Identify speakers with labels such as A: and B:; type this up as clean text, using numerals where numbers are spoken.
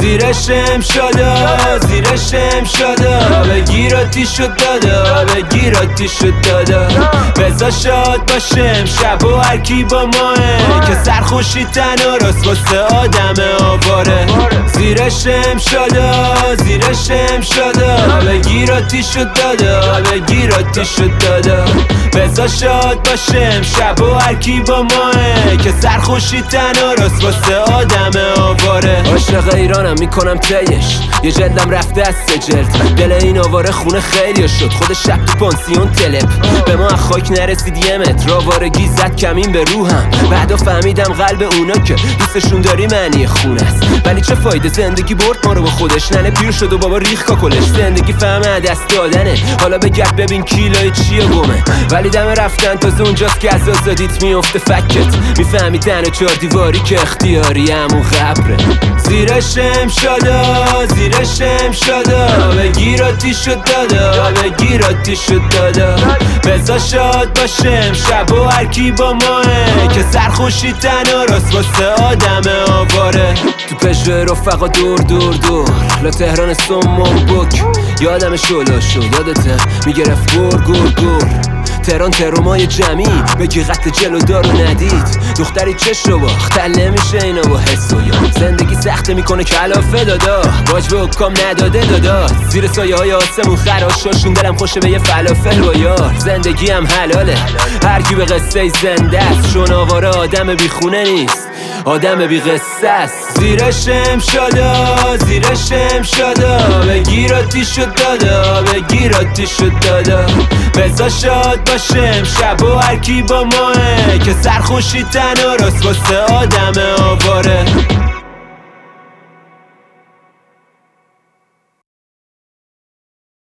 A: زیرشم شده زیرشم شده بگیر آتیشو دادا بگیر آتیشو دادا بزا شاد باشم شب و هرکی با ماه که سرخوشی تنها راست واسه آدم آواره زیرشم شده زیرشم شده بگیر آتیشو دادا بگیر آتیشو دادا بزا شاد باشم شب و هرکی با ماه که سرخوشی تنها راست واسه آدم آواره عاشق ایرانم میکنم تیش یه جلدم رفته از سجلد دل این آواره خونه خیلی شد خود شب تو پانسیون تلپ به ما خاک نرسید یه متر آوارگی زد کمین به روحم بعدا فهمیدم قلب اونا که دوستشون داری معنی خونه است ولی چه فایده زندگی برد ما رو با خودش ننه پیر شد و بابا ریخ کاکلش زندگی فهمه دست دادنه حالا بگرد ببین کیلای چیه گمه ولی دم رفتن تازه اونجاست که از آزادیت میفته فکت میفهمی تنها چهار دیواری که اختیاری همون قبره زیرشم شده زیرشم شده بگیر آتیشو دادا بگیر آتیشو دادا بزا شاد باشم شب و هرکی با ماه که سرخوشی تنها راست واسه آدم آواره تو پژو رفقا دور دور دور لا تهران سمون بک یادم شلاشو یادته میگرفت گور گور گور تهران ترومای جمعی بگی قطع جلو دارو ندید دختری چشو باخت تل نمیشه اینا با حس و یاد زندگی سخته میکنه کلافه دادا باج به حکام نداده دادا زیر سایه های آسمون خراشاشون دلم خوشه به یه فلافل با یار زندگی هم حلاله هرکی به قصه زنده است چون آواره آدم بی خونه نیست آدم بی قصه است زیرشم شده زیرشم شده بگیر آتیشو دادا بگیر آتیشو دادا بزا شاد باشم شب و هرکی با ماه که سرخوشی تنها راست واسه آدم آواره